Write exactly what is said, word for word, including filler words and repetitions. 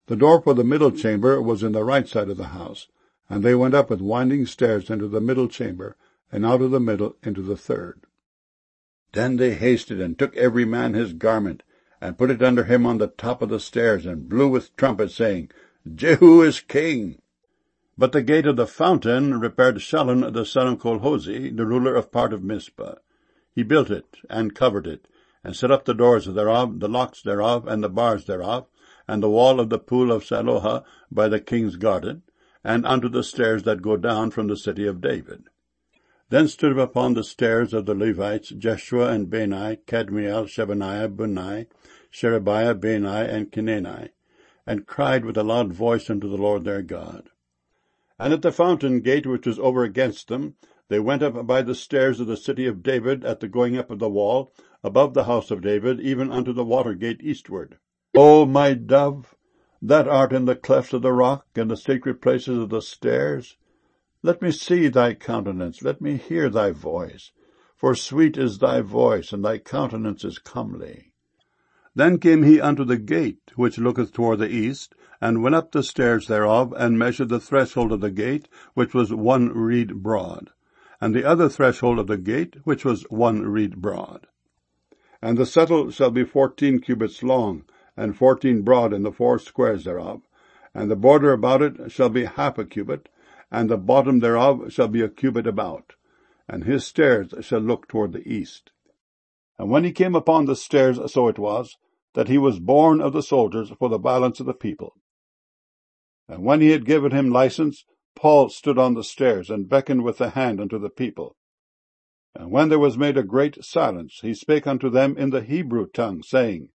The door for the middle chamber was in the right side of the house, and they went up with winding stairs into the middle chamber, and out of the middle into the third. Then they hasted, and took every man his garment, and put it under him on the top of the stairs, and blew with trumpets, saying, Jehu is king. But the gate of the fountain repaired Shallun the son of Colhozeh, the ruler of part of Mizpah. He built it, and covered it, and set up the doors thereof, the locks thereof, and the bars thereof, and the wall of the pool of Siloah by the king's garden, and unto the stairs that go down from the city of David. Then stood upon the stairs of the Levites Jeshua and Bani, Kadmiel, Shebaniah, Bunai, Sherebiah, Bani, and Kenani, and cried with a loud voice unto the Lord their God. And at the fountain gate which was over against them, they went up by the stairs of the city of David at the going up of the wall, above the house of David, even unto the water gate eastward. O my dove, that art in the clefts of the rock, and the secret places of the stairs, let me see thy countenance, let me hear thy voice, for sweet is thy voice, and thy countenance is comely. Then came he unto the gate, which looketh toward the east, and went up the stairs thereof, and measured the threshold of the gate, which was one reed broad, and the other threshold of the gate, which was one reed broad. And the settle shall be fourteen cubits long, and fourteen broad in the four squares thereof, and the border about it shall be half a cubit, and the bottom thereof shall be a cubit about, and his stairs shall look toward the east. And when he came upon the stairs, so it was, that he was born of the soldiers for the violence of the people. And when he had given him license, Paul stood on the stairs, and beckoned with the hand unto the people. And when there was made a great silence, he spake unto them in the Hebrew tongue, saying,